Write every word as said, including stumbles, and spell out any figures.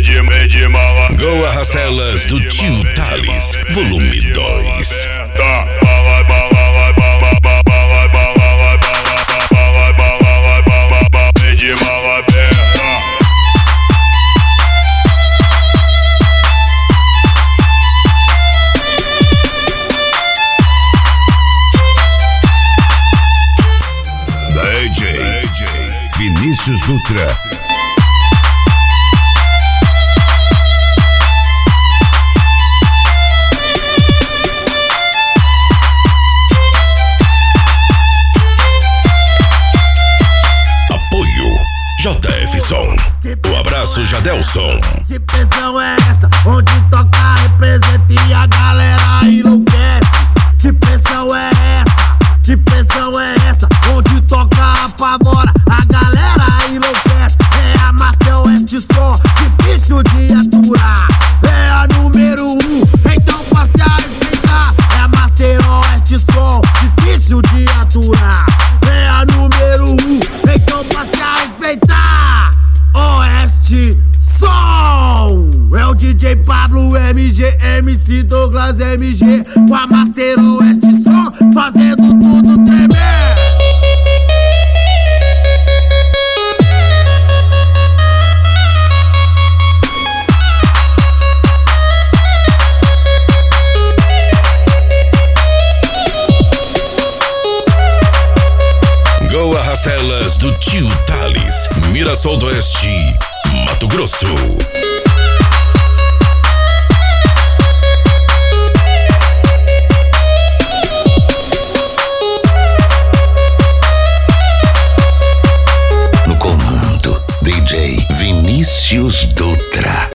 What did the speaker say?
Go Arrastelas do Tio Thales, volume dois. D J Vinícius Dutra. J F Som, o abraço Jadelson. Que pressão é essa? Onde toca representa e a galera enlouquece. Que pressão é essa? Que pressão é essa? Onde toca apavora, a galera enlouquece. É a Master Oeste Som, difícil de aturar. É a número um, então passe a respeitar. É a Master Oeste Som, difícil de aturar. É a número um, então passe a respeitar. Oeste Som é o D J Pablo M G, M C Douglas M G, com a Master Oeste Som, fazendo tudo tremer. Go Arrastelas do Tio Thales, Mirassol do Oeste, Mato Grosso. No comando, D J Vinícius Dutra.